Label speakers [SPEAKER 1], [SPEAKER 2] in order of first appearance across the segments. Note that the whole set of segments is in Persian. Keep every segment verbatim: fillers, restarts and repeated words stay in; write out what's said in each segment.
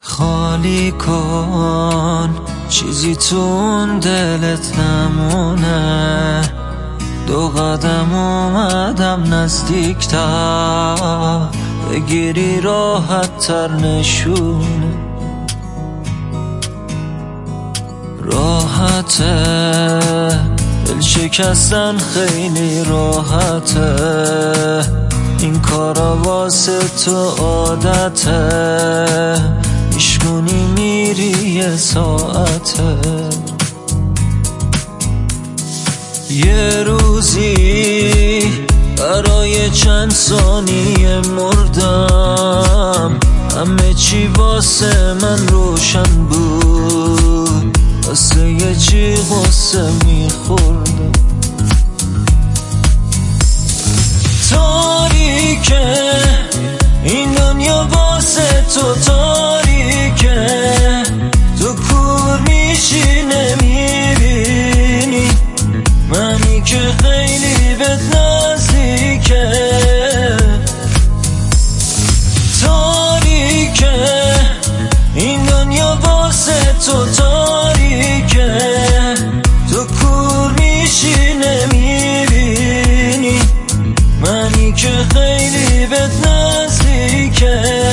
[SPEAKER 1] خالی کن چیزی تو اون دلت نمونه، دو قدم اومدم نزدیکتر، بگیری راحت تر نشونه. راحته دل شکستن خیلی راحته، این کارا واسه تو عادته، میشکنی میری یه ساعته. یه روزی برای چند ثانیه مردم، همه چی واسه من روشن بود، واسه یه چی غصه میخوردم. تاریکه این دنیا واسه تو تاریکه، تو کور میشی نمیبینی منی که خیلی بهت نزدیکه. تاریکه این دنیا واسه تو تاریکه، تو کور میشی نمیبینی منی که خیلی بهت نزدیکه.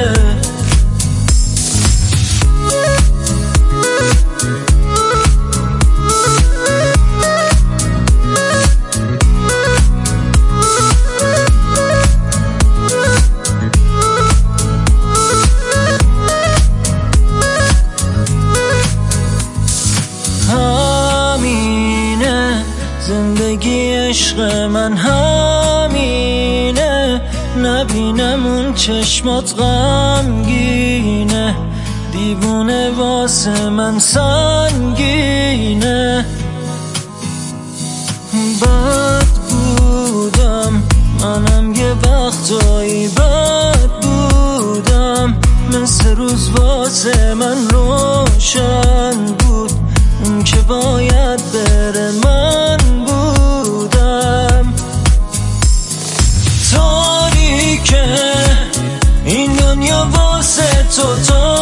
[SPEAKER 1] همینه زندگی عشق من، همینه نبینم اون چشمات غمگینه، دیوونه واسه من سنگینه. بد بودم منم یه وقتایی، بد بودم مثل روز واسه من روشن بود، اون که باید بره من بودم. تاریکه این دنیا واسه تو